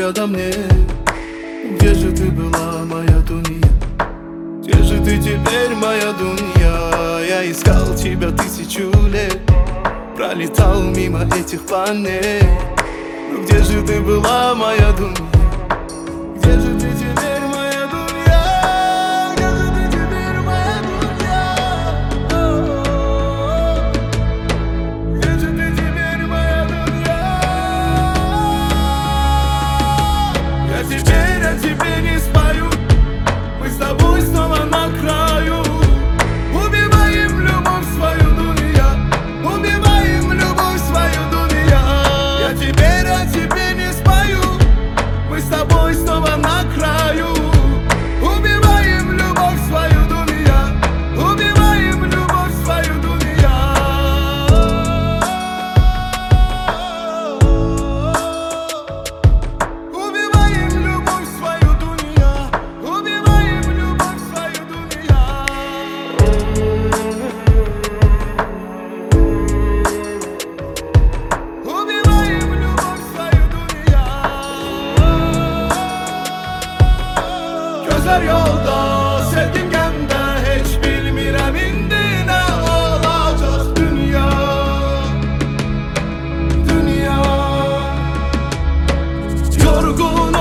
рядом нет. Где же ты была, моя Дунья? Где же ты теперь, моя Дунья? Я искал тебя 1000 лет, пролетал мимо этих планет. Но где же ты была, моя Дунья? Где же ты теперь, моя Дунья? Где же ты теперь, моя Дунья? Где же ты теперь, моя Дунья? Я теперь о тебе не спою, мы с тобой снова на краю. Убиваем любовь свою, Дунья, убиваем любовь свою, Дунья. Я теперь о тебе не спою, мы с тобой снова на краю. Убиваем любовь свою, Дунья, убиваем любовь свою, Дунья. Убиваем любовь свою, Дунья, убиваем любовь свою, Дунья. Убиваем любовь свою, Дунья. Gözler yolda, sevdim gemde, hiç bilmirəm indi nə olacaq dünya. Dünya yorğun